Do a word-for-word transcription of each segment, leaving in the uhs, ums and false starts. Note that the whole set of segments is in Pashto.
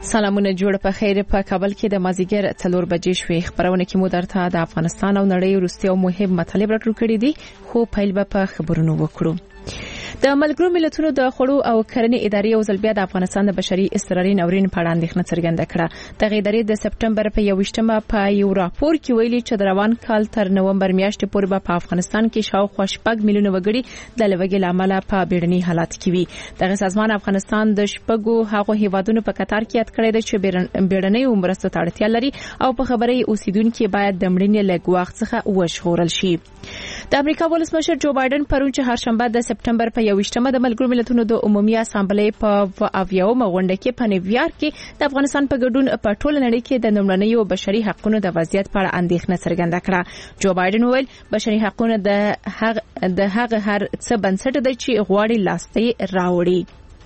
سلامونه جوړ په خیر. په کابل کې د مازیګر څلور بجې شوې. خبرونه کې مو درته د افغانستان او نړۍ وروستي او مهم مطالب راټول کړي دي، خو پیل به په خبرونو وکړو. د ملګرو ملتونو د خوړو او کرنې ادارې او ځل بیا د افغانستان د بشري اضطراري ناورین په اړه اندېښنه څرګنده کړه. د ادارې د سپټمبر په یوویشتمه په یو راپور کې ویلي چې د روان کال تر نومبر میاشتې پورې به په افغانستان کې شاوخوا شپږ میلیونه وګړي د لوږې له امله په بیړني حالت کې وي. دغه سازمان افغانستان د شپږو هغو هیوادونو په قطار کې یاد کړی دی چې بیړنۍ مرستو ته اړتیا لري او په خبري اوسیدونکو باید د مړینې له ګواښ څخه وژغورل شي. د امریکا ولسمشر جو بایدن پرون چې هرشنبه د سپټمبر په یوویشتمه د ملګرو ملتونو د عمومي اسامبلې په اویاومه غونډه کې په نیویارک کې د افغانستان په ګډون په ټوله نړۍ کې د لومړنیو بشري حقوقو د وضعیت په اړه اندېښنه څرګنده کړه. جو بایدن وویل بشري حقوق د هغه د هغه هر څه بنسټ دی چې غواړي لاسته راوړي.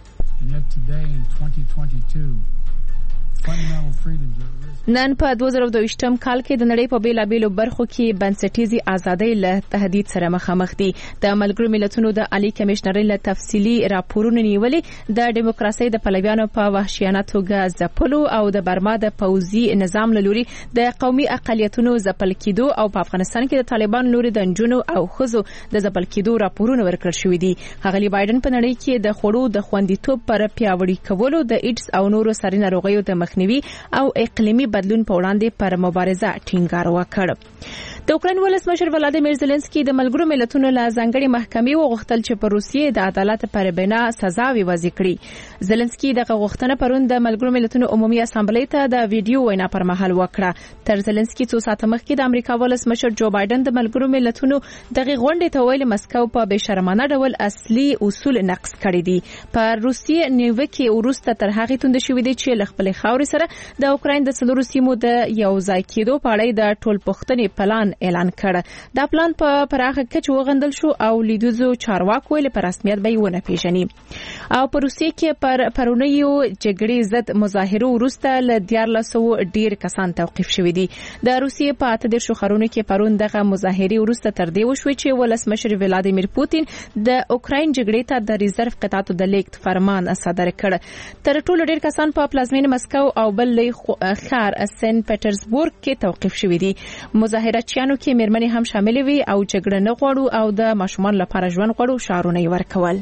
نن په دوه زره دوه کال کې د نړۍ په بیلابېلو برخو کې بنسټیزي ازادۍ له تهدید سره مخامخ دي. د ملګرو ملتونو د عالی کمشنرۍ له تفصیلي راپورونو نیولې د دیموکراسي د پلویانو په وحشیانه توګه ځپلو او د برما د پوځي نظام له لوري د قومي اقلیتونو ځپل کېدو او په افغانستان کې د طالبان لوري د نجونو او ښځو د ځپل کېدو راپورونه ورکړل شوې دي. ښاغلي بایدن په نړۍ کې د خوړو د خوندیتوب پر پیاوړي کولو د ایډز او نورو ساري ناروغیو د مخنیوي او اقلیمي بدلون په وړاندې پر مبارزه ټینګار وکړ. د اوکراین ولسمشر ولادیمیر زيلنسکي د ملګرو ملتونو له ځانګړي محکمې وغوښتل چې په روسیې د عدالت پر بنا سزاوي وضع کړي. زيلنسکي دغه غوښتنه پرون د ملګرو ملتونو عمومي اسامبلې ته د ویډیو وینا پر مهال وکړه. تر زيلنسکي څو ساعت مخکې د امریکا ولسمشر جو بایدن د ملګرو ملتونو دغه غونډې ته ویل مسکو په بشرمانه ډول اصلي اصول نقض کړي دي. په روسیې نیوکه ورسته تر هغه توند شوې دي چې لخپل خاوري سره د اوکراین د څلورو سیمو د یو ځای کېدو په اړه د ټول پښتنې پلان اعلان کړ. دا پلان په پراخه کچه وغندل شو او لیدوزو چارواکو له پر رسمیت به ونه پیژني. او په روسیې کې پر پرونیو جګړې ضد مظاهرو وروسته ل دیارلسو ډیر کسان توقيف شوي دي. د روسیې په اته د شخړونو کې پرون دغه مظاهرې وروسته تر دې وشوي چې ولسمشر ولادیمیر پوتین د اوکراین جګړې ته د ریزرو قطعاتو د لیکت فرمان صادر کړ. تر ټولو ډیر کسان په پلازمین مسکو او بل ښار سن پټرزبورګ کې توقيف شوي دي. مظاهراتچیانو کې مېرمنې هم شامل وي او جګړه نه غواړو او د ماشومان لپاره ژوند غواړو شعارونه یې ورکول.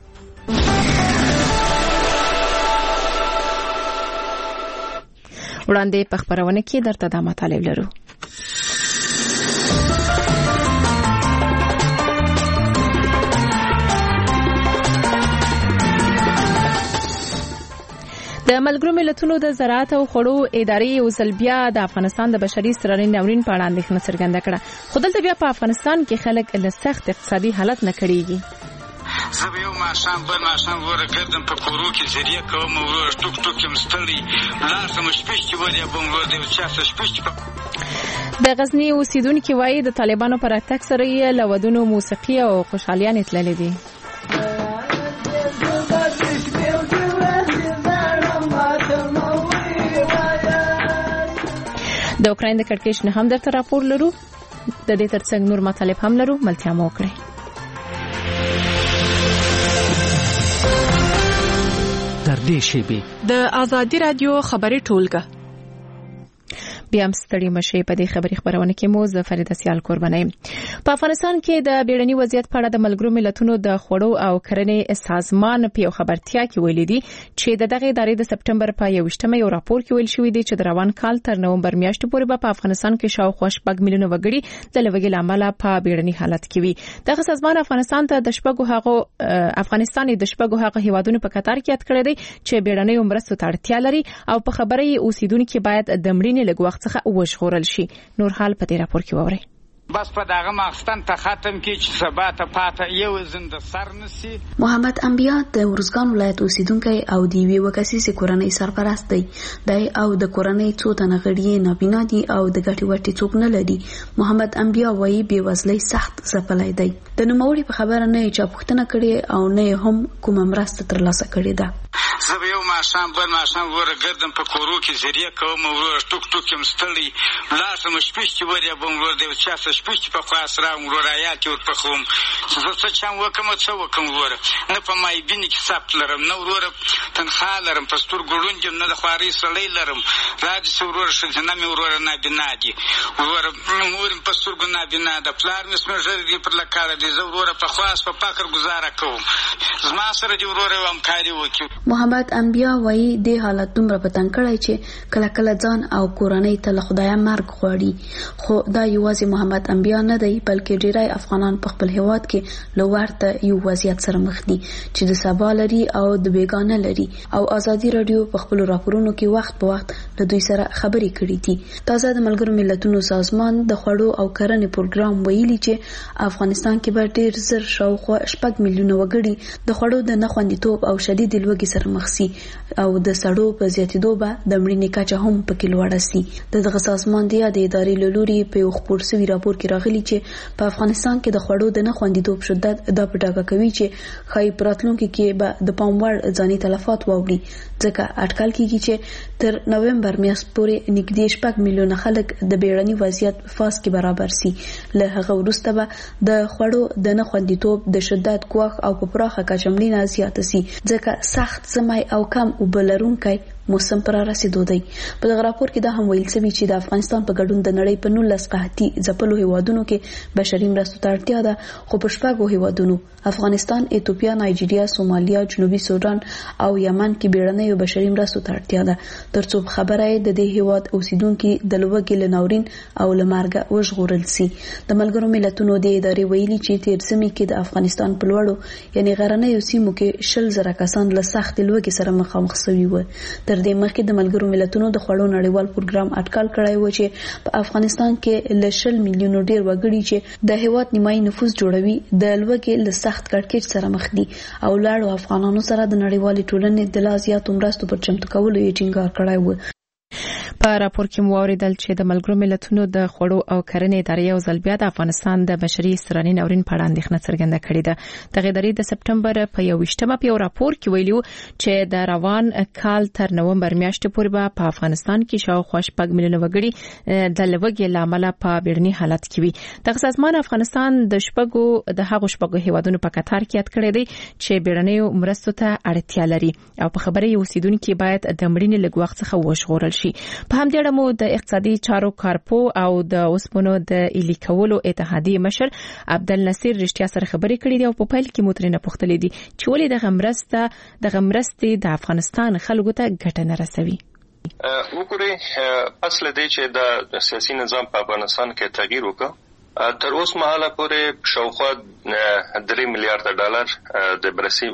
وړاندې په خبرونه کې درته دا مطالب لرو. د ملګرو ملتونو د زراعت او خوړو ادارې او ځلبیا د افغانستان د بشري اضطراري ناورین په اړه اندېښنه څرګنده کړه. خو دلته بیا په افغانستان کې خلک له سخت اقتصادي حالت نه کړيږي. زه یو ماشام بل ماشام ورګردم په کورو کې ذریعہ کوم ورو ټوک ټوک مستړي لاسه مشپشتي ولیا بم ورو د چاسه شپشتي. د غزنی اوسیدونکو وایي د طالبانو پر اتک سره یې لودونو موسیقي او خوشحالیان تللې دي. د اوکراین د کړکېچ نه هم درته راپور لرو. د دې ترڅنګ نور مطالب هم لرو. ملتیا مو کړئ. در دې شیبه د آزادی رادیو خبري ټولګه بیا هم ستړي مشي. په دې خبري خبرونه کې مو زفرید سیال قرباني. په افغانستان کې د بیړني وضعیت په اړه د ملګرو ملتونو د خوړو او کرنې سازمان په خبرتیا کې ویلي دي چې دغه ادارې د سپټمبر په یوویشتمه یو راپور کې ویل شوی دی چې د روان کال تر نومبر میاشتې پورې به په افغانستان کې شاوخوا شپږ میلیونه وګړي د لوږې له امله په بیړني حالت کې وي. دغه سازمان افغانستان ته د شپږو هغو افغانستان د شپږو هغو هیوادونو په قطار کې یاد کړی دی چې بیړنۍ مرستو ته اړتیا لري او په خبري اوسیدونکو باید د مړینې له ګواښ څخه وژغورل شي. نور حال په دې راپور کې ووري. بس په دغه ماخستان ته ختم کی چې سبا ته پاته یو زنده سر نسی. محمد انبیا د ورزګان ولایت اوسیدونکی او دی وی وکاسي کورنۍ سرپرست دی. د او د کورنۍ څو تنه غړي نابینا دي او د ګټي وټي څوک نه لري. محمد انبیا وایي بې وزلۍ سخت ځپلای دی. د نوموړي په خبره نه چې پښتنه کړي او نه هم کوم مرسته ترلاسه کړي ده. زه به یو ماښام بل ماښام وروره ګرځم په کورو کې زریه کوم وروره ټوک ټوک یم ستړی لاړ شم شپېشتې وریا به وروره د یو چا څه شپېشتې په خواست راوړم وروره عیال کې ورپخوم چې زه څه چم وکړم څه وکړم وروره نه په مایبینې کې ثبت لرم نه وروره تنخوا لرم په سترګو ړوند یم نه د خوارۍ سړی لرم راځي چې وروره ښځینه مې وروره نابینا دي وروره مور مې په سترګو نابینا ده پلار مې سپین ږیری دی پر لکاره دی زه وروره په خواست په فقر ګزاره کوم زما سره دې وروره یو همکاري وکړي. محمد انبیا وایي دې حالت دومره په تنګ کړی چې کله کله ځان او کورنۍ ته له خدایه مرګ غواړي. خو دا یوازې محمد انبیا نه دی بلکې ډیری افغانان په خپل هیواد کې له ورته یو وضعیت سره مخ دي چې د سبا لري او د بیګانه لري او ازادي رادیو په خپل راپورونو کې وخت په وخت له دوی سره خبرې کړې دي. تازه د ملګرو ملتونو سازمان د خوړو او کرنې پروګرام ویلي چې افغانستان کې به ډیر زر شاوخوا شپږ میلیونه وګړي د خوړو د نه خوندیتوب او شدید لوږې سره مخ شي او د سړو په زیاتېدو به د مړینې کچه هم پکې لوړه شي. د دغه سازمان د یادې ادارې له لوري په یو خپور شوي راپور کې راغلي چې په افغانستان کې د خوړو د نه خوندیتوب شدت دا په ډاګه کوي چې ښایي په راتلونکي کې به د پام وړ ځاني تلفات واوړي ځکه اټکل کېږي چې تر نومبر میاشت پورې نږدې شپږ میلیونه خلک د بیړني وضعیت فاز کې برابر شي. له هغه وروسته به د خوړو د نه خوندیتوب د شدت ګواښ او په پراخه کچه مړینه زیاته شي ځکه سخت سمی او کم اوبه لرونکی موسم پر رسیدو دی. په دغه راپور کې دا هم ویل شوی چې د افغانستان په ګډون د نړۍ په نولس قحطي ځپلو هیوادونو کې بشري مرستو ته اړتیا ده خو په شپږو هیوادونو افغانستان، ایتوپیا، نایجیریا، سومالیا، جنوبي سودان او یمن کې بیړنیو بشري مرستو ته اړتیا ده ترڅو خبره د دې هیواد اوسیدونکو د لوږې له ناورین او له مرګه وژغورل شي. د ملګرو ملتونو د ادارې ویلي چې تیر سمې کې د افغانستان په لوړو یعنی غرنیو سیمو کې شل زره کسان له سخت لوږې سره مخامخ شوي وو. تر دې مخکې د ملګرو ملتونو د خوړو نړیوال پروګرام اټکل کړی و چې په افغانستان کې له شل میلیونو ډیر وګړي چې د هیواد نیمایي نفوس جوړوي د لوږې له سخت کړکېچ سره مخ دي او لاړو افغانانو سره د نړیوالې ټولنې د لا زیاتو مرستو پر چمتو کولو یې ټینګار کړی و. په راپور کې موریدل چې د ملګرو ملتونو د خوړو او کرنې ادارې یو ځل بیا د افغانستان د بشري سراني ناورین په اړه اندېښنه څرګنده کړې ده. دغه ادارې د سپټمبر په یوویشتمه په یو راپور کې ویلي چې د روان کال تر نومبر میاشتې پورې به په افغانستان کې شاوخوا شپږ میلیونه وګړي د لوږې له امله په بیړني حالت کې وي. دغه سازمان افغانستان د شپږو د هغو شپږو هیوادونو په کتار کې یاد کړی دی چې بیړنیو مرستو ته اړتیا لري او په خبره یې اوسیدونکو باید د مړینې له ګواښ څخه وژغورل شي. په همدې اړه مو د اقتصادي چارو کارپو او د اوسپنو د ایلی کولو اتحادیې مشر عبدالنصیر رښتیا سره خبرې کړې دي او په پیل کې مو ترې نه پوښتلې دي چې ولې دغه مرسته دغه مرستې د افغانستان خلکو ته ګټه نه رسوي. وګورئ پس له دې چې د سیاسي نظام په افغانستان کې تغییر وکړ تر اوس مهاله پورې شاوخوا درې میلیارډ ډالر د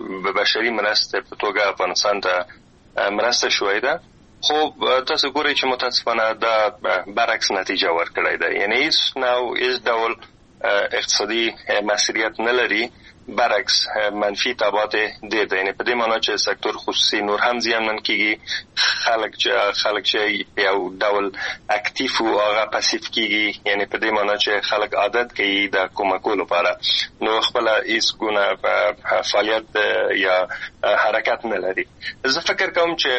بشري مرستې په توګه افغانستان ته مرسته شوې ده. خو تاسو ګورئ چې متاسفانه دا برعکس نتیجه ورکړی ده. یعنی هیڅ نو هیڅ ډول اقتصادي مسئولیت نه لري برعکس منفي تبعات ډېر دي. یعنی په دې معنی چې سکتور خصوصي نور هم زیانمن کیږي خلک چې خلک چې یو ډول اکټیو او هغه پاسیف کیږي. یعنی په دې معنی چې خلک عادت کوي د کومکولو لپاره نو خپل هیڅ ګونه فعالیت یا حرکت نه لري. زه فکر کوم چې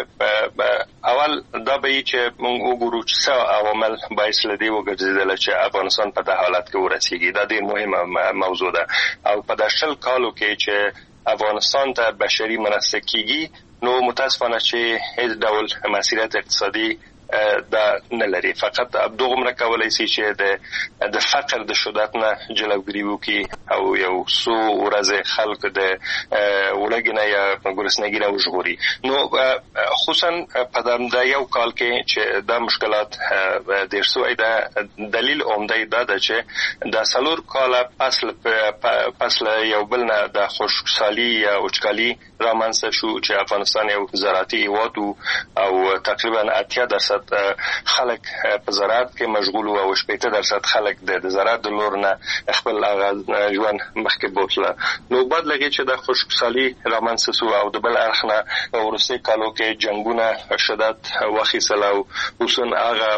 اول دا به چې موږ وګورو چې څه عوامل باعث لدی وګرځیدل چې افغانستان په دې حالت کې ورسیږي. دا ډېر مهمه موضوع ده او په داشل کالو کې چې افغانستان ته بشري مرسته کیږي نو متاسفانه چې هیڅ ډول مسئولیت اقتصادي دا نه لري. فقط دغه کولای شي چې د د فقر د شدت نه جلوګیری وکړي او یو څو ورځې خلک د ولګنه یا ګورسنګي نه وژغوري. نو خصوصا په دا یو کال کې چې دا مشکلات ډېر سوی ده. دلیل عمده دا ده چې د سلور کاله فصل فصل یو بل نه د خوشحالي یا وچکالي رامنځته شو چې افغانستان یو زراعتي هیواد او تقریبا اتیا درصد درصد خلک په زراعت کې مشغول او شپږ درصد خلک د زراعت د لور نه خپل ژوند مخکې بوتله. نو بعد لګي چې د خوشحالي رامنځته شو او د بل اړخ نه ورسته کالو کې جنگونه شدت واخیسل او اوسن هغه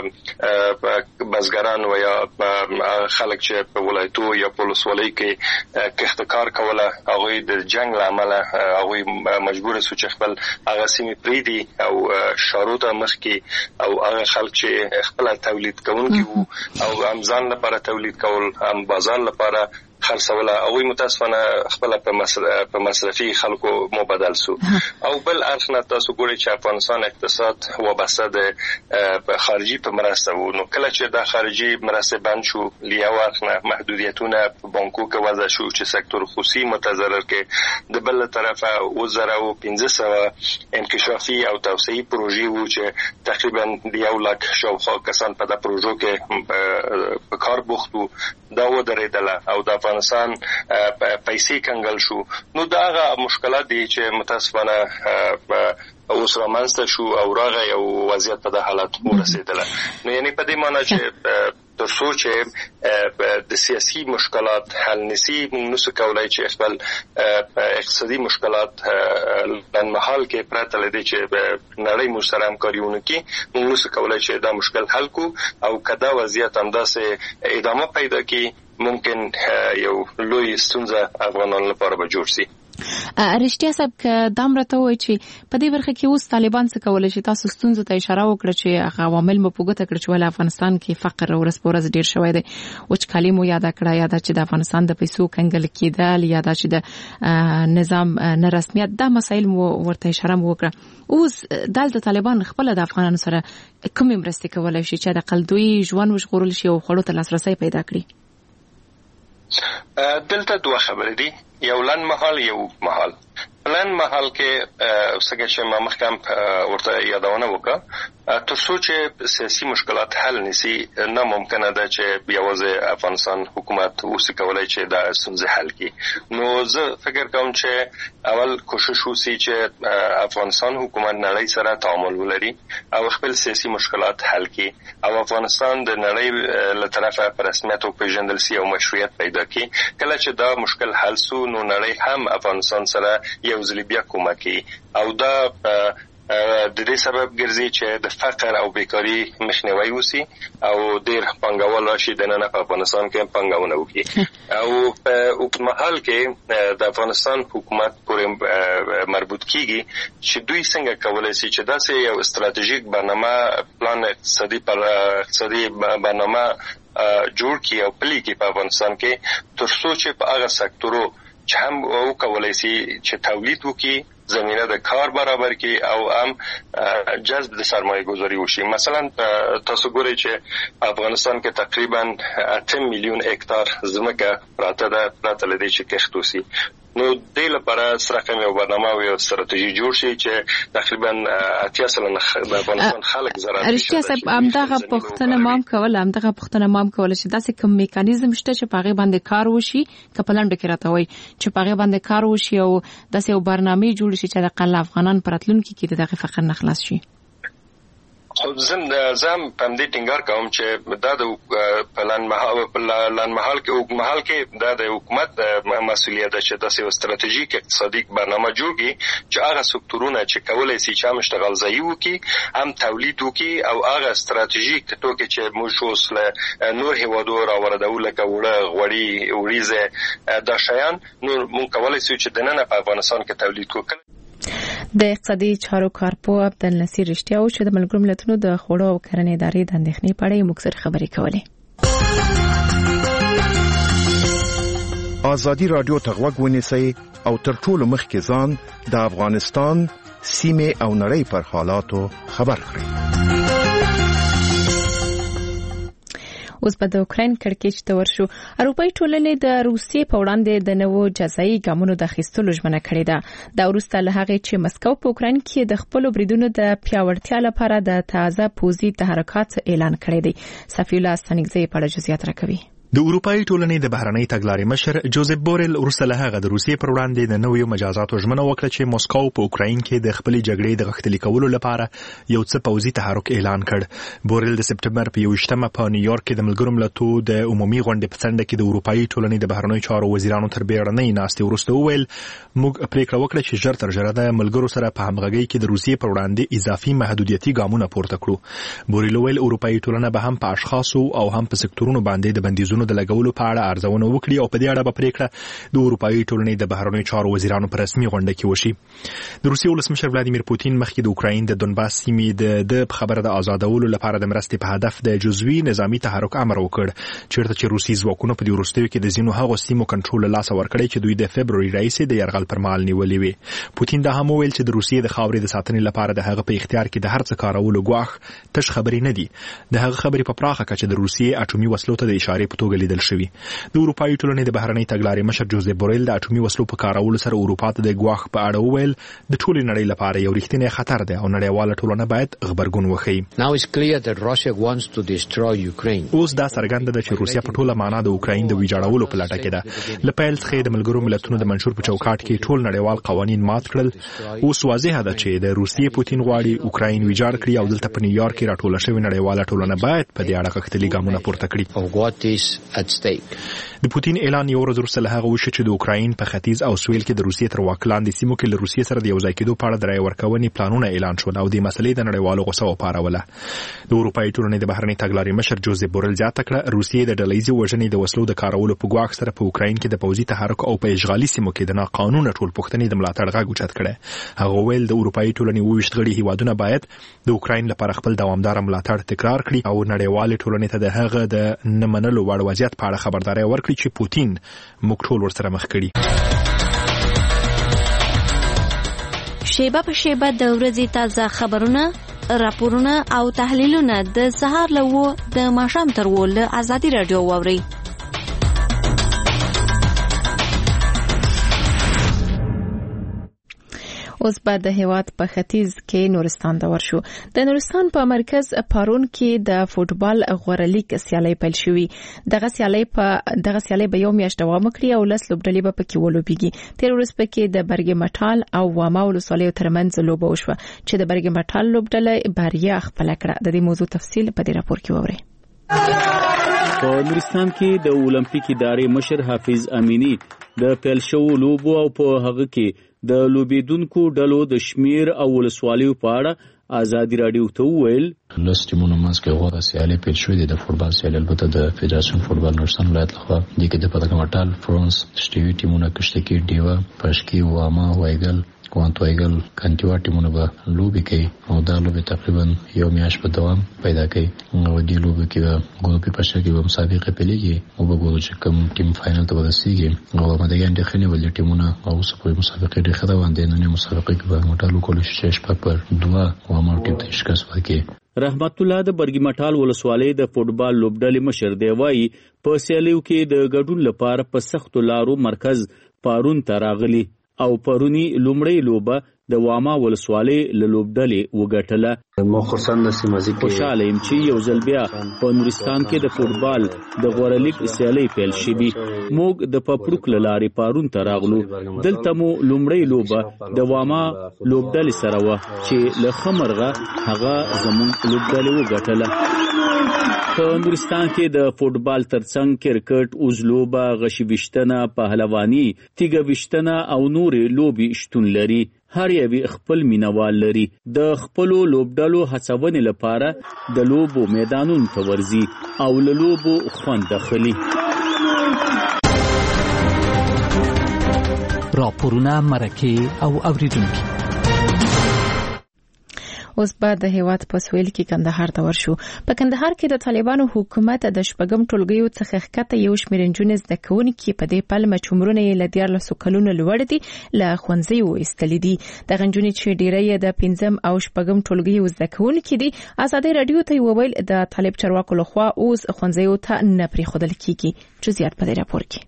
بزګران و یا خلک چې په ولایتو یا په ولسوالۍ کې کښتکار کوله هغه د جنگ لامل هغه مجبور شو چې خپل هغه سیمې پریدي او شارو ته مخکې او هغه خلک چې خپل تولید کوونکي او امزان لپاره تولید کول هم بازار لپاره خرڅوله او متاسفانه خپل په مصرفي خلکو مبادل سو او بل اړخ تاسو ګورئ چې افغانستان اقتصاد وابسته د خارجي په مرسته وو. نو کله چې د خارجي مرسته بند شو لیا ورنه محدودیتونه په بانکو کې وضع شو چې سکتور خصوصي متضرر کې د بل طرفه وزره او پنځه سوه انکشافي او توسعي پروژې وو چې تقریبا یو لک شاوخوا کسان په د پروژو کې په کار بوخت وو. دا و درېدله او د افغانستان پیسې کنګل شو. نو دا هغه مشکلات دي چې متاسفانه اوس رامنځته شو او راغی یو وضعیت په د حالت ورسېدله. نو یعنی په دې معنی چې تر څو چې د سیاسي مشکلات حل نشي موږ نسو کولای چې خپل اقتصادي مشکلات لنمحال کې پراته لدی چې نړۍ مو سره همکاري ونکړي موږ نسو کولای چې دا مشکل حل کو او کدا وضعیت همداسې ادامه پیدا کړي ممکن یو لوی ستونزه افغانانو لپاره به جوړ شي. رښتیا صاحب که دا مرته وای چې په دې برخه کې اوس طالبان څه کولای شي تاسو ستونزو ته اشاره وکړه چې هغه عوامل مو پوګه کړ چې ول افغانستان کې فقر ورس پورز ډیر شوی دی او چې کلمو یاد کړه یاد چې د افغانستان د پیسو کنګل کېدل یاد چې د نظام نه رسمیت دا مسایل مو ورته اشاره وکړه. اوس دلته طالبان خپل د افغانانو سره کوم مرسته کولای شي چې د قلدوی ژوند وشغورل شي او خړو ته لاسرسي پیدا کړي؟ دلته دوه خبرې دي، یو لن محل یو محل. لن محل کې څنګه چې ما مخکې ورته یادونه وکړه تر څو چې سیاسي مشکلات حل نشي نه ممکنه ده چې یوازې افغانستان حکومت اوس کولای چې دا ستونزې حل کړي. نو زه فکر کوم چې اول کوشش وشي چې افغانستان حکومت نړۍ سره تعامل ولري او خپل سیاسي مشکلات حل کړي او افغانستان د نړۍ له طرفه په رسمیت او پیژندل سي او مشروعیت پیدا کړي. کله چې دا مشکل حل سو نو نړۍ هم افغانستان سره یو ځل بیا کومک کوي او دا د دې سبب ګرځي چې د فقر او بیکاری مخنیوي وشي او ډېر پانګوال راشي د نن په افغانستان کې پانګونه وکړي او په اوکمحل کې د افغانستان حکومت پورې مربوط کیږي چې دوی څنګه کولای شي چې داسې یو ستراتیژیک برنامه پلان اقتصادي پر اقتصادي برنامه جوړ کړي او پلي کړي په افغانستان کې تر څو چې په هغه سکتورو چې هم او کولای شي چې تولید وکړي زمينه د کار برابر کی او هم جذب د سرمایه گذاری وشي. مثلا تاسو ګورئ چې افغانستان کې تقریبا اته میلیون هکتار ځمکه پراته ده پراته لدی چې کښت وشي. نو د لپاره سره یو برنامه او یو ستراتیژي جوړ شي چې تقریبا اتیا سلنه د افغانستان خلک زراعت رښتیا صاحب همدغه پښتنه مام کول همدغه پښتنه مام کول چې داسې کوم میکانیزم شته چې په هغه باندې کار وشي کپلان ډکه راته وای چې په هغه باندې کار وشي او داسې یو برنامه جوړ شي چې د قل افغانان پراتلونکو کې دغه فقر نه خلاص شي. خو زم زم په دې ټینګار کوم چې دا د پلان محل پلان محل کې او محل کې دا د حکومت مسؤلیت ده چې تاسو ستراتیژیک اقتصادي برنامه جوړي چې هغه سکتورونه چې کولای شي چې هم اشتغال ځای وکي هم تولید وکي او هغه ستراتیژیک ټوکې چې موږ اوس نور هیوادو راوړو لکه وړه غوړي وریزه دا شیان نور موږ کولای شو چې د نن په افغانستان کې تولید وکړو. د اقتصادي چارو کارپو عبدالنصیر رښتیا او چې د ملګرو ملتونو د خوړو او کرنې ادارې د اندېښنې په اړه موږ سره خبرې کولې. ازادي رادیو ته غوږ ونیسئ او تر ټولو مخکې ځان د افغانستان سیمې او نړۍ پر حالاتو خبر کړئ. اوس په د اوکرين کړکېچ ته ورشو. اروپאי ټولنې د روسیې په وړاندې د نوو جزایي ګامونو د اخیستلو ژمنه کړې ده. دا وروسته له هغې چې مسکو په اوکرين کې د خپل بریدونو د پیاوړتیا لپاره د تازه پوځي تحرکات اعلان کړی دی. صفی الله ستنګزی په اړه جزئیات راکوي. د اروپאי ټولنې د بهرنۍ تګلارې مشر جوزف بورل وروسته له هغه د روسیې پر وړاندې د نویو مجازاتو ژمنه وکړه چې موسکو په اوکراین کې د خپلې جګړې د غښتلي کولو لپاره یو څه پوځي تحرک اعلان کړ. بورل د سپټمبر په یوویشتمه په نیویارک کې د ملګرو ملتونو د عمومي غونډې په څنډه کې د اروپאי ټولنې د بهرنیو چارو وزیرانو تر بیړنۍ ناستې وروسته وویل موږ پریکړه وکړه چې ژر تر ژره د ملګرو سره په همغږۍ کې د روسیې پر وړاندې اضافي محدودیتي ګامونه پورته کړو. بورل وویل اروپאי ټولنه به هم په اشخاصو او هم په سکتورونو باندې د بندیزونو د لګولو په اړه ارزونه وکړي او په دې اړه به پریکړه د اروپאי ټولنې د بهرنیو چارو وزیرانو په رسمي غونډه کې وشي. د روسیې ولسمشر ولادیمیر پوتین مخکې د اوکراین د دونباس سیمې د خبره د آزادولو لپاره د مرستې په هدف د جزوي نظامی تحرک امر وکړ چیرته چې روسي ځواکونه په دې وروستیو کې د ځینو هغو سیمو کنټرول لاس ورکړی چې دوی د فبروري راهیسې د یرغل پر مهال نیولې وي. پوتین دا هم وویل چې د روسیې د خاورې د ساتنې لپاره د هغه په اختیار کې د هر څه کارولو ګواښ تش خبرې نه دي. د هغه خبرې په پراخه کچه د روسیې اټومي وسلو ته د اشارې په توګه لیدل شوی. د اروپאי ټولنې د بهرنۍ تګلارې مشر جوزف بورل د اټومي وسلو په کارولو سره اروپا ته د ګواښ په اړه وویل د ټولې نړۍ لپاره یو رښتینی خطر دی او نړیواله ټولنه باید غبرګون وښيي. اوس دا څرګنده ده چې روسیا په ټوله معنا د اوکراین د ویجاړولو په لټه کې ده. له پیل څخه د ملګرو ملتونو د منشور په چوکاټ کې ټول نړیوال قوانین مات کړل. اوس واضح ده چې د روسیې پوتین غواړي اوکراین ویجاړ کړي او دلته په نیویارک کې راټوله شوې نړیواله ټولنه باید په دې اړه غښتلي ګامونه پورته کړي. د پوتین اعلان یو ورځ وروسته له هغه وشو چې د اوکراین په ختیځ او سویل کې د روسیې تر واک لاندې سیمو کې له روسیې سره د یو ځای کېدو په اړه د رایې ورکونې پلانونه اعلان شول او د مسلې د نړیوالو غوسه وپاروله. د اروپאי ټولنې د بهرنۍ تګلارې مشر جوزف بورل زیاته کړه روسیې د ډلهییزې وژنې د وسلو د کارولو په ګواښ سره په اوکراین کې د پوځي تحرک او په اشغالي سیمو کې د ناقانونه ټولپوښتنې د ملاتړ غږ اوچت کړی. هغه ویل د اروپאי ټولنې اوویشت غړي هیوادونه باید د اوکراین لپاره خپل دوامداره ملاتړ تکرار کړي او نړیوالې ټولنې ته د هغه د نه منلو وړ وضعیت په اړه خبرداری ورکړي چې پوتین موږ ټول ورسره مخ کړي. شیبه په شیبه د ورځې تازه خبرونه، راپورونه او تحلیلونه د سهار له وو د ماښام تر وو له ازادي رادیو واورئ. اوس بعد د هیواد په ختیځ کې نورستان ته ورشو. د نورستان په مرکز پارون کې د فوټبال غوره لیګ سیالي پیل شوې. دغه سیالي په دغه سیالي به یو میاشت دوام وکړي او لس لوبډلې به پکې ولوبېږي. تیر ورځ پکې د برګ مټال او واما ولسوالیو ترمنځ لوبه وشوه چې د برګ مټال لوبډله بریا خپل کړه. د دې موضوع تفصیل په دې راپور کې وورئ. په نورستان کې د اولمپیک ادارې مشر حافظ امینی د پیل شو لوبو او په هغه کې د لوبیدونکو ډلو د شمیر او ولسوالیو په اړه ازادي رادیو ته وویل لس ټیمونو منځ کې غوره سیالي پیل شوې ده. د فوټبال سیالي البته د فدراسیون فوټبال نورستان ولایت لخوا د کې د برګ مټال، فرانس، شټیوي ټیمونه، کشتګي، ډیوا، پښکی، واما، وایګل، کوانتوایګل، کانتیوا ټیمونه به لوبي کوي او دا لوبي تقریبا یو میاشت په دوام پیدا کوي. او دې لوبي کې به ګروپي پښه کې به مسابقه پیلېږي او به ګورو چې کوم ټیم فائنل ته ورسیږي. او مدګان د خنې ولې ټیمونه او سپورټ مسابقه ډېر ښه روان دي. نن مسابقه کې به مټالو کولای شي شپږ پر دوه واما ټیم ته شکست ورکړي. رحمت الله د برګ مټال ولسوالۍ د فوټبال لوبډلې مشر دی وایي په سیالیو کې د ګډون لپاره په سختو لارو مرکز پارون ته راغلی او پرونی لومړی لوبه د واما ولسوالۍ له لوبډلې وګټله. ما خرسند سیمازي کې خوشاله یم چې یو ځل بیا په نورستان کې د فوټبال د غوره لیګ سیالي پیل شوې. موږ د پپړوک لارې پارون ته راغلو. دلته مو لومړی لوبه د واما لوبډلې سره و چې له خمرغه هغه زموږ لوبډلې وګټله. په نورستان کې د فوټبال ترڅنګ کرکټ، اوزلوبه، غشي وشتنه، پهلواني، تیګه وشتنه او نورې لوبې شتون لري. هر یوی خپل مینوال لري. د خپلو لوبډلو هڅونې لپاره د لوبو میدانونو ته ورځي او له لوبو خوند اخلي. راپورونه، مرکې او اوریدونکي. اوس بعد د هیواد په سویل کې کندهار ته ورشو. په کندهار کې د طالبانو حکومت د شپږم ټولګیو څخه ښکته یو شمېر نجونې زده کوونکي په دې پلمه چې عمرونه یې له دیارلسو کلونو لوړ دي له ښوونځیو ایستلي دي. دغه نجونې چې ډېری یې د پنځم او شپږم ټولګیو زده کوونکي دي ازادي رادیو ته وویل د طالب چارواکو لخوا اوس ښوونځیو ته نه پرېښودل کیږي. جزئیات په دې راپور کې.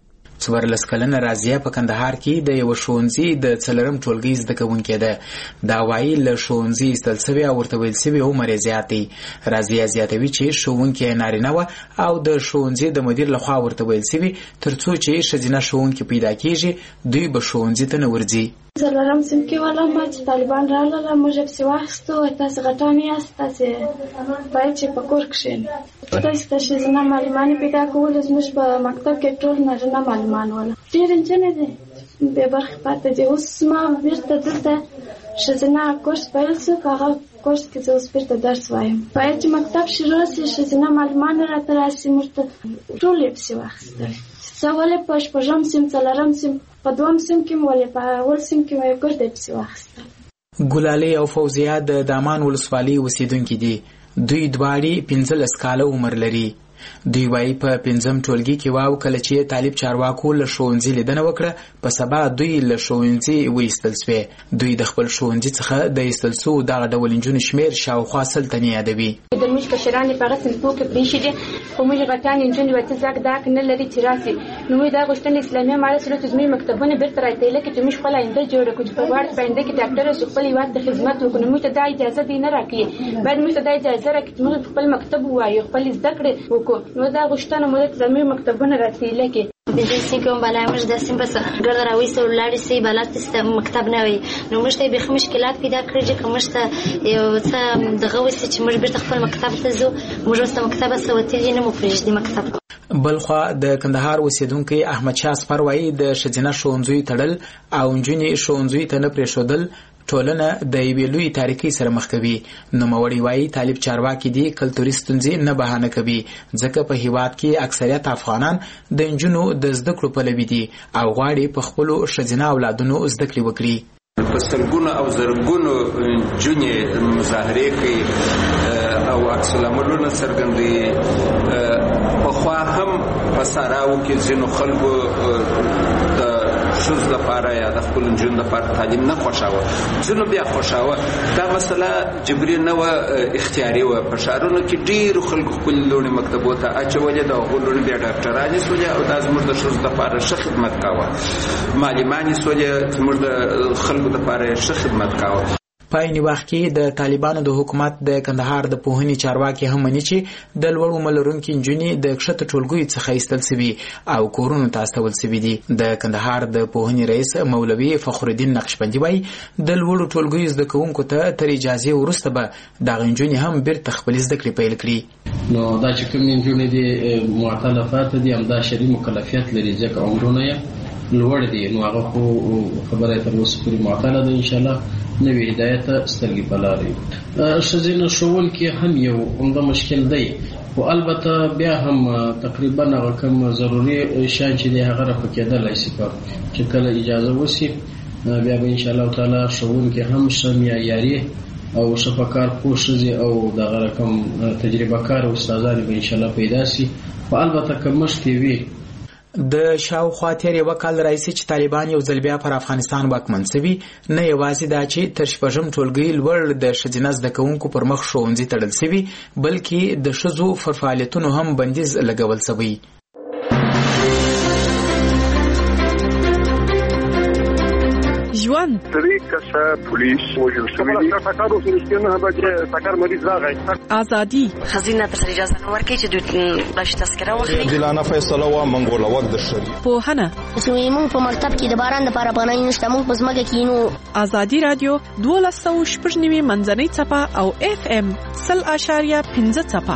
څوارلس کلنه رازیه په کندهار کې د یو ښوونځي د څلورم ټولګي زده کوونکې ده. دا وایي له ښوونځي ایستل سوي او ورته ویل سوي عمر یې زیات دی. رازیه زیاتوي چې ښوونکې نارینه وه او د ښوونځي د مدیر لخوا ورته ویل سوي تر څو چې ښځینه ښوونکې پیدا کېږي دوی به ښوونځي ته نه ورځي. څلورم صنف کې ولم چې طالبان راغلل موږ پسې واخیستو تاسې غټان یاست تاسې باید چې په کور کښېنئ تاسې ته ښځینه معلمانې پیدا کولو زموږ په مکتب کې ټول نارینه معلمان ول ډېر نجونې دي بې برخې پاتې دي. اوس ما بېرته دلته ښځینه کورس پیل شو په هغه کورس کې زه اوس بېرته درس وایم باید چې مکتب شروع شي ښځینه معلمان راته راشي موږ ته ټول یې پسې واخیستل زه ولې په شپږم صنف څلورم صنف په دوم صنف کې ولې په اول صنف کې مې کورس دې پسې واخیستل. ګلالۍ او فوزیه د دامان ولسوالۍ اوسیدونکي دي. دوی دواړې پنځلس کاله عمر لري. دوی وایي په پنځم ټولګي کې واو کله چې طالب چارواکو له ښوونځي لیدنه وکړه په سبا دوی له ښوونځي وایستل سوې. دوی د خپل ښوونځي څخه د ایستل سوو دغه ډول نجونو شمېر شاوخوا سل تنې یادوي. د موږ کشران یې په هغه صنفو کې پرېښي دي خو موږ غټانې نجونې ورته ځاک داک نه لري چې راسي نو موږ دا غوښتنه اسلامي امارت سره چې زموږ مکتبونه بېرته راایستلی کړي چې موږ خپله آینده جوړه کړو چې په غواړو چې په آینده کې ډاکټر شو خپل هېواد ته خدمت وکړو. نو موږ ته دا اجازه دی نه راکوي باید موږ ته دا اجازه راکړي چې موږ خپل مکتب ووایو خپل زده کړې وکړو. نو دا غوښتنه موږ ته زموږ مکتبونه راایستلی کړي. بزنس کوم بالا موږ د سیم بس ګرځ راويسته ولاړې سي بلات سیستم مکتب نه وي نو موږ ته به مشکلات پیدا کړي چې کوم څه یو څه دغه وسه چې موږ بیرته خپل مکتب ته ځو موږ واست مکتب سوتې نه مو پرېږدي مکتب. بلخوا د کندهار اوسیدونکي احمد شاه اصفر وایي د ښځینه ښوونځیو تړل او نجونې ښوونځیو ته نه پرېښودل ټولنه د یوې لویې تاریکۍ سره مخ کوي. نوموړی وایي طالب چارواکي دي کلتوري ستونزې نه بهانه کوي ځکه په هیواد کې اکثریت افغانان د نجونو د زده کړو پلوي دي او غواړي په خپلو ښځینه اولادونو زده کړې وکړي. په سلګونو او زرګونو نجونې مظاهرې کوي او عکس العملونه څرګندوي. پخوا هم په ساراو کې ځینو خلکو د ښځو لپاره یا د خپلو نجونو لپاره تعلیم نه خوښاوه ځینو بیا خوښاوه. دا مسله جبري نه وه اختیاري وه. په ښارونو کې ډېرو خلکو خپلې لوڼې مکتبو ته اچولې د هغو لوڼې بیا ډاکټرانې سولې او دا زموږ د ښځو لپاره ښه خدمت کاوه. معلمانې سولې زموږ د خلکو لپاره ښه خدمت کاوه. په عین وخت کې د طالبانو د حکومت د کندهار د پوهنې چارواکي هم مني چې د لوړ عمر لرونکي نجونې د کښته ټولګیو څخه ایستل سوي او کورونو ته استول سوي دي. د کندهار د پوهنې رئیس مولوي فخرالدین نقشبندي وایي د لوړو ټولګیو زده کوونکو ته تر اجازې وروسته به دغه نجونې هم بیرته خپلې زده کړې پیل کړي. نو دا چې کوم نجونې دي معطله پاتې دي همدا شرعي مکلفیت لري ځکه عمرونه یې لوړ دي نو هغه خو خبره تر اوسه پورې معطله ده. انشاءالله نوې هدایت سترګې په لار وي. ښځینه ښوونکي هم یو عمده مشکل دی خو البته بیا هم تقریبا هغه کوم ضروري شیان چې دی هغه رفع کېدلی شي چې کله اجازه وشي بیا به انشاءالله تعالی ښوونکي هم ښه معیاري او ښه په کار پوه ښځې او دغه رقم تجربه کار استادان به انشاءالله پیدا شي. خو البته که مخکې وي د شاوخوا تیر یو کال راځي چې طالبان یو ځل بیا پر افغانستان واکمن شوي نه یوازې دا چې تر شپږم ټولګي لوړ د ښځینه زده کوونکو پر مخ ښوونځي تړل شوي بلکې د ښځو پر فعالیتونو هم بندیز لګول شوی. ژوند درې کسه پولیس وژل شوي دي. ټکر وسو نه به چې ټکر مریض راغی. ازادي خزینه تر اجازه نه ورکړي چې دوی بلش تذکره واخلي. جلانه فیصله وا منګول وخت د شری. پوهنه زموږ په مکتب کې د باران لپاره پناه نشته موږ په ځمکه کې نو. ازادي رادیو دولس سوه شپږ نوي منځنۍ څپه او اف ام سل اشاریه پنځه څپه.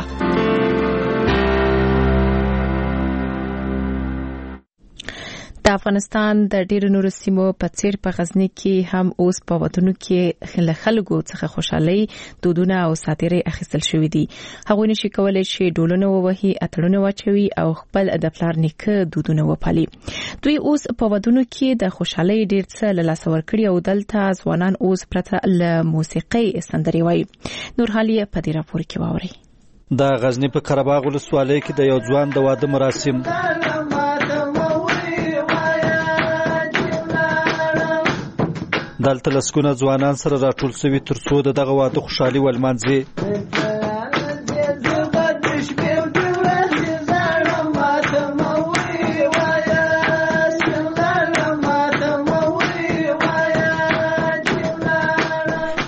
د افغانستان د ډیرو نورو سیمو په څیر په غزنی کې هم اوس په وطنو کې خلکو څخه خوشحالي دودونه او ساتيري اخیستل شوې دي. هغه نشي کولای چې ډولونه ووهي اتړونه واچوي او خپل د پلار نیکه دودونه وپالي. دوی اوس په وطنو کې د خوشحالي ډیر څه له لاس ورکړي او دلته ځوانان اوس پرته له موسیقي سندري وایي. نور حالي په دې راپور کې واوري. د غزنی په قرهباغ ولسوالۍ کې د یو ځوان د واده مراسم دلته لسکونه ځوانان سره راټول شوي تر څو دغه واده خوشحالي ولمانځي.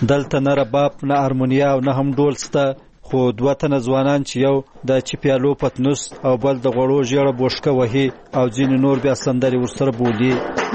دلته نه رباب نه هارمونیا او نه هم ډول شته، خو دوه تنه ځوانان چې یو د چپیالو پتنوس او بل د غوړو ژیړه بوشکه وهي او ځینې نور بیا سندرې ورسره بولي.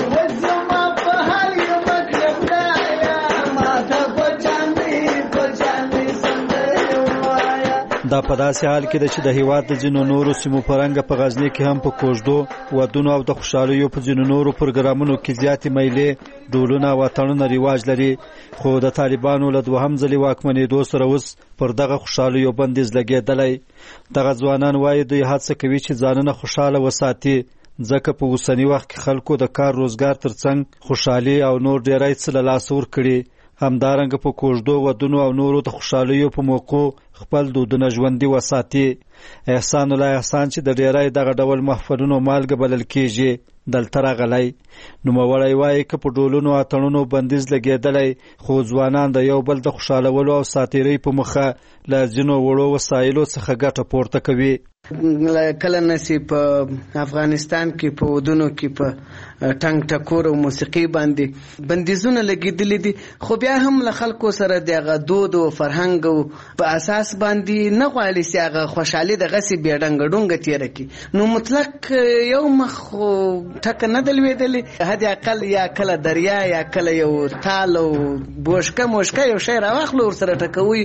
دا په داسې حال کې ده چې د هیواد د ځینو نورو سیمو په رنګه په غزني کې هم په کوژدو، ودونو او د خوشحالیو په ځینو نورو پروګرامونو کې زیاتې میلې، ډولونه او اتڼونه رواج لري. خو د طالبانو له دوهم ځلې واکمنېدو سره اوس پر دغه خوشحالیو بندیز لګېدلی. دغه ځوانان وایي دوی هڅه کوي چې ځانونه خوشحاله وساتي، ځکه په اوسني وخت کې خلکو د کار روزګار ترڅنګ خوشحالي او نور ډېری څه له لاسه ورکړي. همدارنګه په کوژدو، ودونو او نورو د خوشحالیو په موقعو خپل دودونه ژوندي وساتي. احسان الله احسان چې د ډېری دغه ډول محفلونو مالګه بلل کېږي دلته راغلی. نوموړی وایي که په ډولونو اتڼونو بندیز لګېدلی، خو ځوانان د یو بل د خوشحالولو او ساتیرۍ په مخه له ځینو وړو وسایلو څخه ګټه پورته کوي. کله نسی په افغانستان کې په ودونو کې په ټنګ ټکور او موسیقي باندې بندیزونه لګېدلي دي، خو بیا هم له خلکو سره دغه دود او فرهنګ او په اساس باندې نه غواړي چې هغه خوشحالي دغسې بې ډنګه ډونګه تېره کړي. نو مطلق یو مخ ټکه نه ده لوېدلې، حد اقل یا کله دریا یا کله یو تال او بوشکه موشکه یو شی راواخلو ورسره ټکوي.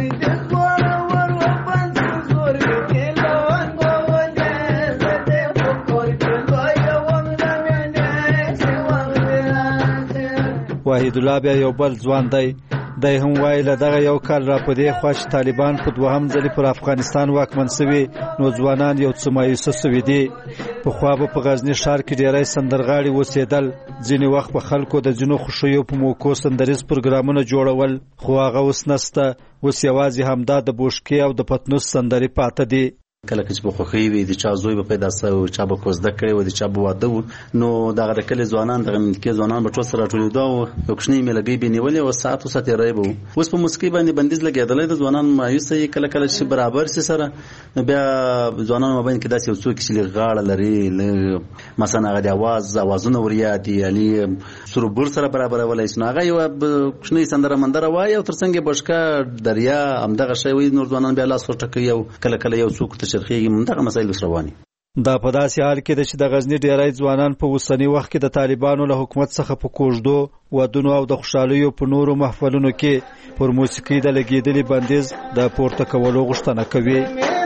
واحد الله بیا یو بل ځوان دی. دی هم وایي له دغه یو کال را په دې خوا چې طالبان په دوهم ځلې پر افغانستان واکمن سوي، نو ځوانان یو څه مایوسه سوي دي. پخوا به په غزني ښار کې ډېری سندرغاړي اوسېدل، ځینې وخت به خلکو د ځینو خوښیو په موقعو سندریز پروګرامونه جوړول، خو هغه اوس نسته. اوس یوازې همدا د بوشکې او د پتنوس سندرې پاته دي. کله چې په خوخي وي د چا زوی به پیدا سو، چا به کوزده کړي و، د چا به واده و، نو دغه د کلي ځوانان دغه ملکي ځوانان به ټول سره راټولېدو او یو کوچنۍ میلګۍ به نیولې او ساعت وسه تېری به و. اوس په موسیقۍ باندې بندیز لګېدلی، د ځوانان مایوسه یې کله کله چې برابر سي سره، نو بیا ځوانانو مابین کې داسې یو څوک چې لږ غاړه لري، مثلا هغه د اواز اوازونه وريادي یعنې سروبر سره برابرولی شي، نو هغه یو کوچنۍ سندره مندره وایي او تر څنګ یې بشکه دریا همدغه شی وایي، نور ځوانان بیا لاس ورټکوي او کله کله یو څوک ته دغه مسایل رواني. دا په داسې حال کې ده چې د غزني ډېری ځوانان په اوسني وخت کې د طالبانو له حکومت څخه په کوژدو، ودونو او د خوشحالیو په نورو محفلونو کې پر موسیقۍ د لګېدلي بندیز د پورته کولو غوښتنه کوي.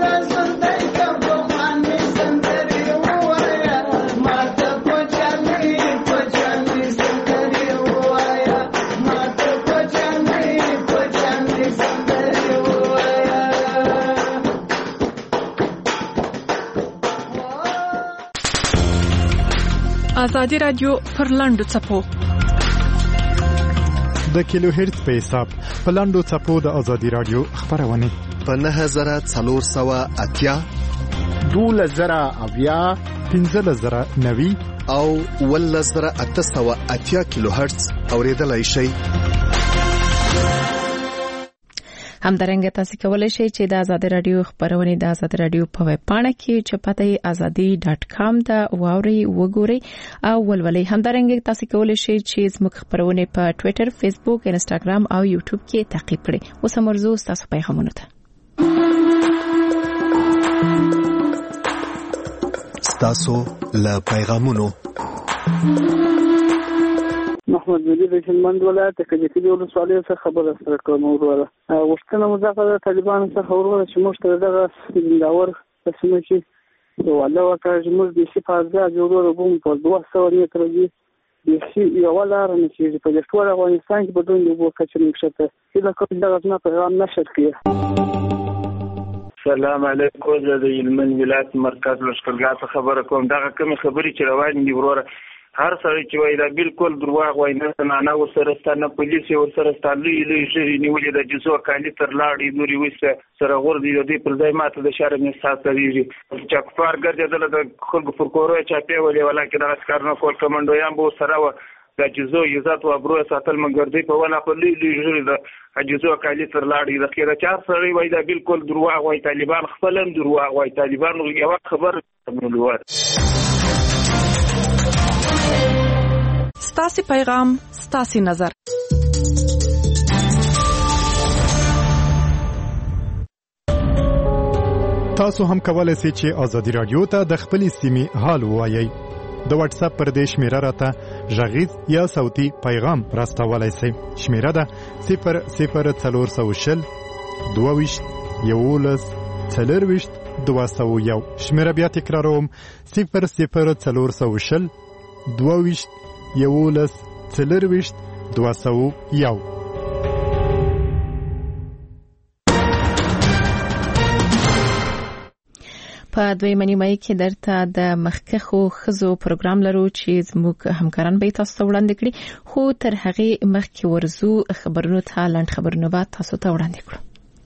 آزادی رادیو پر لاندو چپو د کیلو هرتز په حساب په لاندو چپو د آزادی رادیو خبرونه په نه زره څلور سوه اتیا، دوله زره اویا، پنځه زره نوي او اوله زره اته سوه اتیا کیلو هرتز اوریدلای شئ. همدارنګه تاسو کولای شئ چې د آزاد رادیو خبرونه د آزاد رادیو په ویب پاڼه کې چې پته یې azadi dot com دا واوري وګورئ او ولولئ. همدارنګه تاسو کولای شئ چې زموږ خبرونه په ټوئیټر، فیسبوک، انسټاګرام او یوټیوب کې تعقیب کړئ. اوس مرزو تاسو پیغامونه ته تاسو له پیغامونو محمد ولی د هلمند ولایت د کجکي ولسوالۍ څخه خبره سره کوم. وروره غوښتنه مو ده د طالبانو څخه وروره چې موږ ته دغه داور قسمه چې ولا وکړه چې موږ د شي په ځای وروره بوم په دوه سوه متره دی د شي یو لار نه چې په ټول افغانستان کې بدون یو کچې نشته چې دا کوم دغه نه پیغام نشر کړي. سلام علیکم، زه د هلمند ولایت مرکز لښکرګاه څخه خبره کوم. دغه کومې خبرې چې روان دي وروره، هر سړی چې وایي دا بالکل درواغ وایي، نه نه ورسره ستا نه پولیس یې ورسره ستا لوی لوی ژرې نیولې د جزو کالي تر لاړې نورې وسته سره غورځي د دې پر ځای ماته د شرم احساس کوي چې کفار ګرځېدله د خلکو پر کورو چاپې ولې ولاکې دغه کار نه کول. کمنډویان به ورسره وه د جزو عزت او ابرو ساتل منګر دی په ونه په لوی لوی ژرې د جزو کالي تر لاړې د خیره چا سړی وایي دا بالکل درواغ وایي. طالبان خپل هم درواغ وایي. طالبان یوه خبر ملوات ستاسي پیغام ستاسي نظر. تاسو هم کولای شئ چې ازادي رادیو ته د خپل سیمې حال ووایئ. د واتس اپ پر دې شمیره راته غږیز یا صوتي پیغام راستولای شئ. شمیره ده صفر صفر څلور سوه شل دوه ویشت یولس څلور ویشت دوه سوه یو. شمیره بیا تکراروم صفر صفر څلور سوه شل دوه ویشت یولس څلور ویشت دوه سوه یو. په دویمه نیمه کې درته د مخکښو ښځو پروګرام لرو چې زموږ همکاران به تاسو ته وړاندې کړي، خو تر هغې مخکې ورځو خبرونو ته لنډ خبرونه به تاسو ته وړاندې کړو.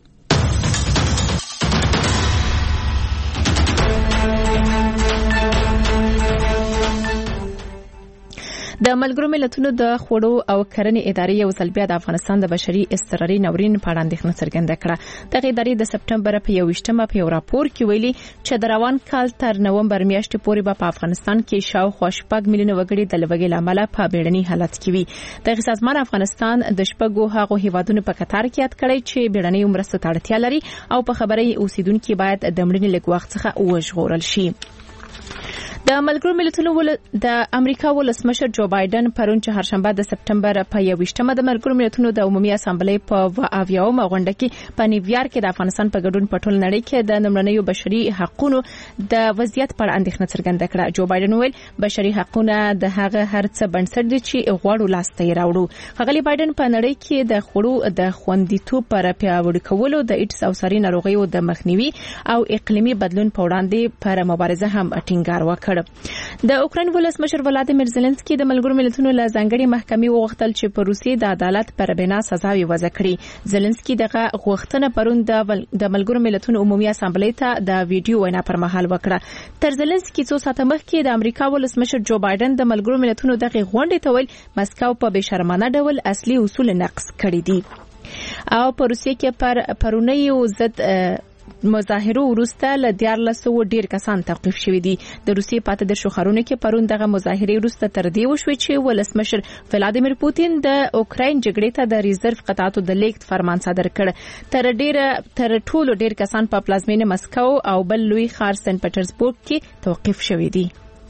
د ملګرو ملتونو د خوړو او کرنې ادارې یو ځل بیا د افغانستان د بشري اضطراري ناورین په اړه اندېښنه څرګنده کړه. دغه ادارې د سپټمبر په یوویشتمه په یو راپور کې ویلي چې د روان کال تر نومبر میاشتې پورې به په افغانستان کې شاوخوا شپږ میلیونه وګړي د لوږې له امله په بیړني حالت کې وي. دغه سازمان افغانستان د شپږو هغو هیوادونو په کتار کې یاد کړی چې بیړنۍ مرستو ته اړتیا لري او په خبرې اوسیدونکو باید د مړینې لږ وخت څخه وژغورل شي. د ملګرو ملتونو ول د امریکا ولسمشر جو بایدن پرون چهارشنبه د سپټمبر په یوویشتمه د ملګرو ملتونو د عمومي اسامبلې په اویاومه غونډه کې په نیویارک کې د افغانستان په ګډون په ټول نړۍ کې د لومړنیو بشري حقوقو د وضعیت په اړه اندېښنه څرګنده کړه. جو بایدن ویل بشري حقوقونه د هغه هر څه بنسټ دي چې غواړو لاسته یې راوړو. ښاغلي بایدن په نړۍ کې د خوړو د خوندیتوب پر پیاوړي کولو، د ایډز او ساري ناروغیو د مخنیوي او اقلیمي بدلون په وړاندې پر مبارزه هم ټینګار وکړ. د اوکراین ولسمشر ولادیمیر زيلنسکي د ملګرو ملتونو له ځانګړي محکمې وغوښتل چې په روسیې د عدالت پر بنا سزاوي وضع کړي. زيلنسکي دغه غوښتنه پرون د ملګرو ملتونو عمومي اسامبلې ته د ویډیو وینا پر مهال وکړه. تر زيلنسکي څو ساعته مخکې د امریکا ولسمشر جو بایدن د ملګرو ملتونو دغه غونډې ته ویل مسکو په بشرمانه ډول اصلي اصول نقض کړي دي. او په روسیې کې پر پرونی ضد مظاهرو وروسته له دیارلس سوه ډیر کسان توقیف شوي دي. د روسیې پاتې د شوخارونو کې پرون دغه مظاهرې وروسته تر دې وشوې چې ولسمشر ولادیمیر پوتین د اوکراین جګړې ته د ریزرو قطعاتو د لیږد فرمان صادر کړ. تر ډیره تر ټولو ډیر کسان په پلازمینه مسکو او بل لوی ښار سن پټرزبورګ کې توقیف شوي دي.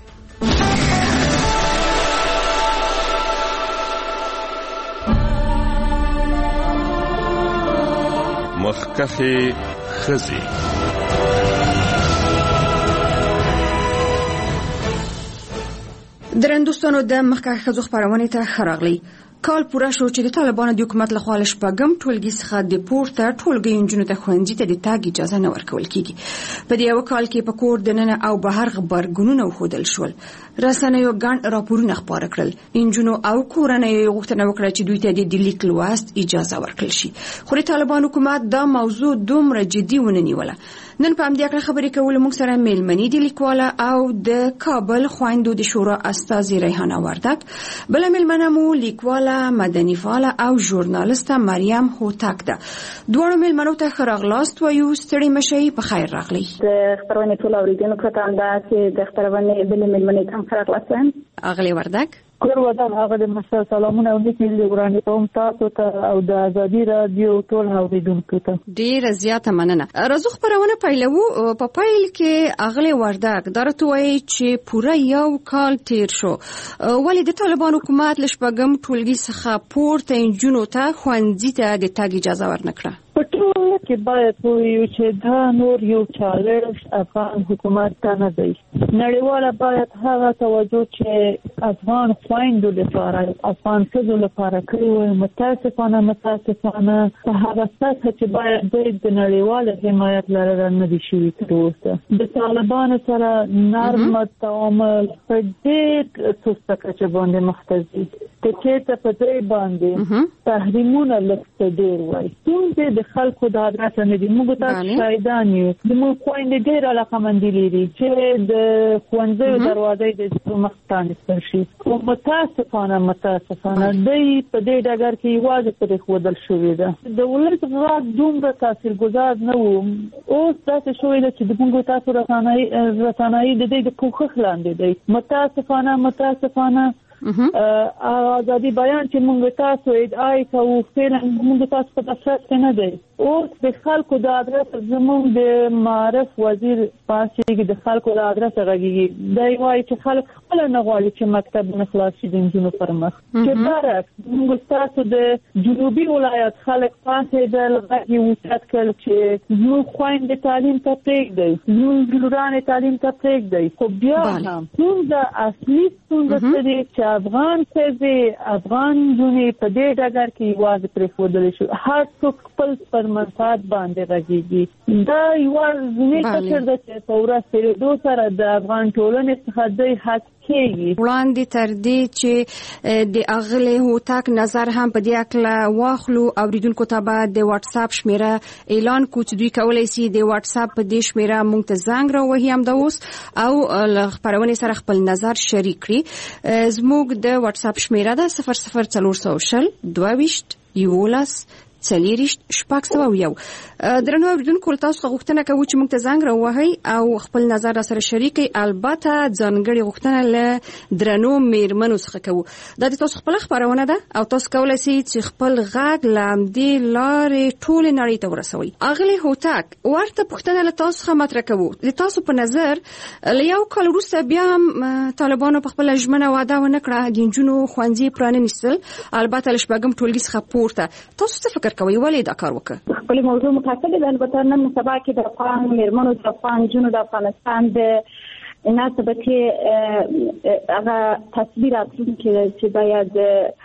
مخکښې ښځې. درندوستانو د مخکښ ښځو خبرونه ته خراغلی. کال پوره شو چې د طالبانو د حکومت لخوا له شپږم ټولګي څخه د پورته ټولګي نجونو ته ښوونځي ته د تګ اجازه نه ورکول کیږي. په دې یو کال کې په کور دننه او بهر غبرګونونه وښودل شول. رسنیو ګڼ راپورونه خپاره کړل. نجونو او کورنیو غوښتنه وکړه چې دوی ته د لیک لوست اجازه ورکړل شي. خو د طالبانو حکومت دا موضوع دومره جدي ونه نیوله. نن په همدې اړه خبرې کول موږ سره میلمنې دي لیکواله او د کابل خویندو د شورا استازي ریحانه وردک، بل میلمنه مو لیکواله مدني فعاله او ژورنالیسته مریم هوتک ده. دواړو میلمنو ته ښه راغلاست وایو. ستړي مشئ، په خیر راغلی. د خبرونې ټول اوریدونکو ته هم دا چې د خبرونې بلې میلمنې ته هم ښه راغلاست وایم. اغلې وردک کور ودان هغه د مسا سلامونه او نیک نیل وړاندې کوم تاسو ته او د ازادي رادیو ټول اوریدونکو ته. ډیره زیاته مننه. راځو خبرونه پیلوو. په پیل کې اغلې وردک درته وایي چې پوره یو کال تیر شو ولې د طالبان حکومت له شپږم ټولګي څخه پورته نجونو ته ښوونځي ته د تګ اجازه ورنکړه. په ټول کې باید وایو چې دا نور یو چالش افغان حکومت ته نه دی. نړیواله باید هغه توجه چې افغان خویندو لپاره افغان ښځو لپاره کړی وي متاسفانه متاسفانه په هغه سطح چې باید دوی د نړیواله حمایت لرل نه دي شوي تر اوسه. د طالبانو سره نرم تعامل په ډېر سسته کچه باندې مخ ته ځي. که چېرته په دوی باندې تحریمونه لږ څه ډېر وایي ستونزې د خلکو د ادرسه نه دي. موږ تاسو شاهدان یو. زموږ خویندې ډېر علاقمندي لري چې د ښوونځیو دروازې د مخ پرانیستل شي. متاسفانه متاسفانه دوی په دې ډګر کې یوازې پرېښودل شوې ده. د ولس غږ دومره تاثیرګذار نه و. اوس داسې شوې ده چې د موږ تاسو رسنایي رسنایي د دې د کوښښ لاندې دی. متاسفانه متاسفانه ازادي بیان چې موږ تاسو ادعای کوو فعلا موږ تاسو په دفتر کې نه دی. اوس د خلکو د ادرس زموږ د معرف وزیر پاسې د خلکو د ادرس غږیږي دا وایي چې خلک خپل نه غواړي چې مکتب نه خلاص شي د نجونو پر مخ چې برعکس موږ تاسو د جنوبي ولایت خلک پاسې د غږی وسات کړ چې یو خويند تعلیم ته پرېږدي یو لورانه تعلیم ته پرېږدي خو بیا هم څنګه اصلي څنګه چې افغان څه افغان جنې په دې ډګر کې یوازې پرې فودل شي هر څوک خپل پر منفعت باندې راځي دا یو ځینې څه د چې په ورځ دوه سره د افغان ټولنې څخه د حق کېږي وړاندې تر دې چې د اغله هوتاک نظر هم په دې اړه واخلو اوریدونکو ته به د واتس اپ شمیره اعلان کوو چې دوی کولای شي د واتس اپ په دې شمیره مونږ ته زنګ راوهي هم د اوس او خبرونه سره خپل نظر شریک کړي زموږ د واتس اپ شمیره ده صفر صفر څلور شل دوه ویشت یوولس څلېرشت شپږ سوه او یو. درنو اوریدونکو تاسو غوښتنه کوو چې موږ ته زنګ راوهئ او خپل نظر سره شریک کړئ. البته ځانګړې غوښتنه له درنو میرمنو څخه کوو. دا د تاسو خپل خبرونه ده او تاسو کولای شئ چې خپل غږ له همدې لارې ټولې نړۍ ته ورسوئ. اغلې هوتاک ورته پوښتنه له تاسو څخه مطرح کوو. د تاسو په نظر له یو کال وروسته بیا هم طالبانو په خپله ژمنه وعده ونه کړه د نجونو ښوونځي پرانیستل، البته له شپږم ټولګي څخه پورته. تاسو څه فکر کوي ولې دا کار وکړه؟ خپل موضوع متأکد ده. البته نن سبا کې د افغان میرمنو د افغان جنو د افغانستان د ناسبه کې هغه تصویر راتلونکي چې باید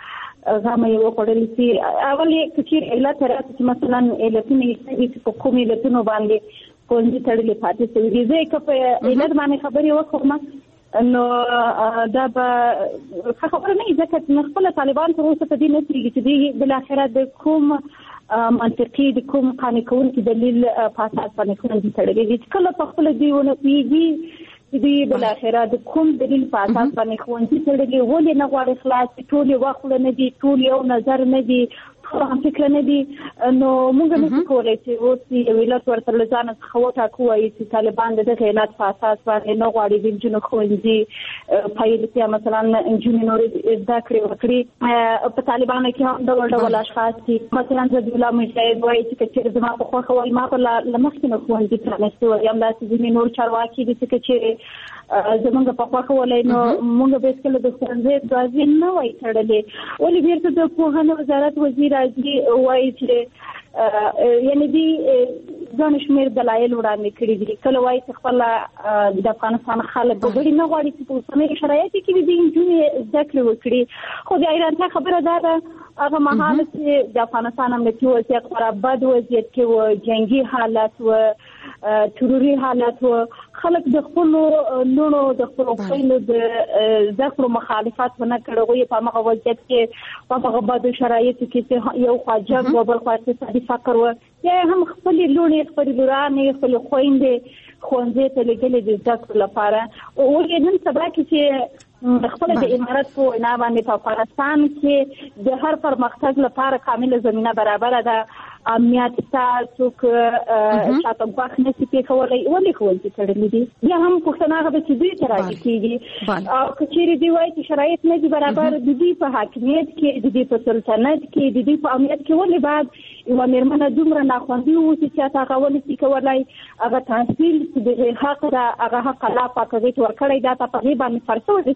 هغه یې وکړل شي. اولې چې علت راځي چې مثلا علتونه چې په کومې علتونو باندې کومې تړلې پاتې شوي دي که په علت باندې خبرې وکړم نو دا به خبره نه ځکه چې خپل طالبان تر اوسه په دې نه پوهېږي چې دوی بالاخره د کوم منطقي د کوم قانع کوونکي دلیل په اساس باندې ښوونځي تړلي دي. چې کله په خپله دوی ونه پوهېږي چې دوی بالاخره د کوم دلیل په اساس باندې ښوونځي تړلي ولې نه غواړي خلاص شي، ټول یو وخت نه دي، ټول یو نظر نه دي، ټول هم فکر نه دي. نو موږ نشو کولی چې اوس یو علت ورته له ځانه څخه وټاکو وایي چې طالبان د دغه علت په اساس باندې نه غواړي د نجونو ښوونځي پیل کړي، مثلا نجونې نورې زده کړې وکړي. په طالبانو کې هم ډول ډول اشخاص دي، مثلا زبیلا مجاهد وایي چې که چېرې زما په خوښه وایي ما به له مخکې نه ښوونځي پرانیستي وای، همداسې ځینې نور چارواکي دي چې که چېرې زمونږ په خوښه ولای نو موږ به هېڅکله د ښوونځي دروازې نه وای تړلې. ولې بېرته د پوهنې وزارت وزیر راځي وایي چې یعنې دوی ځان شمېر دلایل وړاندې کړي دي. کله وایي چې خپله د افغانستان خلک وګړي نه غواړي چې په اوسنیو شرایطو کې د نجونې زده کړې وکړي. خو د حیرانتیا خبره دا ده هغه مهال چې د افغانستان امنیتي وضعیت خورا بد وضعیت کې و، جنګي حالت و، تروري حالت و، خلک د خپلو لوڼو د خپلو خویندو د زده کړو مخالفت ونه کړ. هغوی په هماغه وضعیت کې په هغه بدو شرایطو کې یو خوا جنګ و بل خوا اقتصادي فقر و، یا هم خپلې لوڼې خپلې لورانې خپلې خویندې ښوونځي ته لېږلې د زده کړو لپاره. ولې نن سبا کې چې خپل د امارت په وینا باندې په افغانستان کې د هر پرمختګ لپاره کامله زمینه برابره ده، امنیت شته، څوک شاته ګواښ نشي پېښولی، ولې ښوونځي تړلي دي؟ بیا هم پوښتنه هغه ده چې دوی ته راجع کېږي. او که چېرې دوی وایي چې شرایط نه دي برابر، د دوی په حاکمیت کې، د دوی په سلطنت کې، د دوی په امنیت کې ولې باید یوه مېرمنه دومره ناخوندي واوسي چې هغه هغه ونشي کولی هغه تحصیل چې د حق ده هغه حق الله پاک هغې ته ورکړی دا ته په هغې باندې فرض شوی